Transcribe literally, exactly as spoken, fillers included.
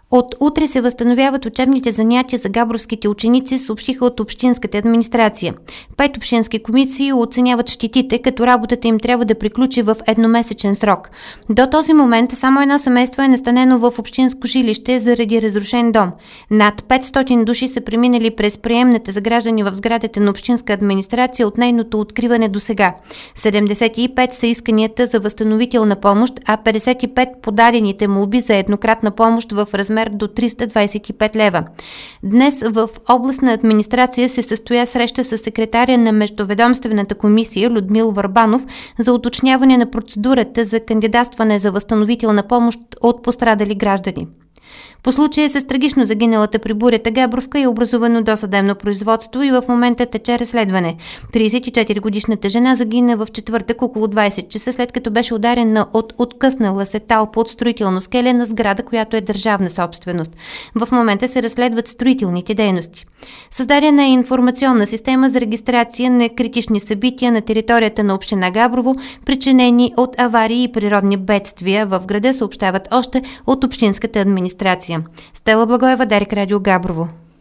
От утре се възстановяват учебните занятия за габровските ученици, съобщиха от общинската администрация. Пет общински комисии оценяват щетите, като работата им трябва да приключи в едномесечен срок. До този момент само едно семейство е настанено в общинско жилище заради разрушен дом. Над петстотин души са преминали през приемната за граждани в сградата на общинска администрация от нейното откриване до сега. седемдесет и пет са исканията за възстановителна помощ, а петдесет и пет подадените молби за еднократна помощ в размер до триста двадесет и пет лева. Днес в областна администрация се състоя среща с секретаря на Междуведомствената комисия Людмил Върбанов за уточняване на процедурата за кандидатстване за възстановителна помощ от пострадали граждани. По случая с трагично загиналата при бурята Габровка е образувано досъдебно производство и в момента тече разследване. тридесет и четири годишната жена загина в четвъртък около двадесет часа, след като беше ударена от откъснала се талпа от строително скеле на сграда, която е държавна собственост. В момента се разследват строителните дейности. Създадена е информационна система за регистрация на критични събития на територията на община Габрово, причинени от аварии и природни бедствия в града, съобщават още от общинската администрация. Стела Благоева, Дарик Радио Габрово.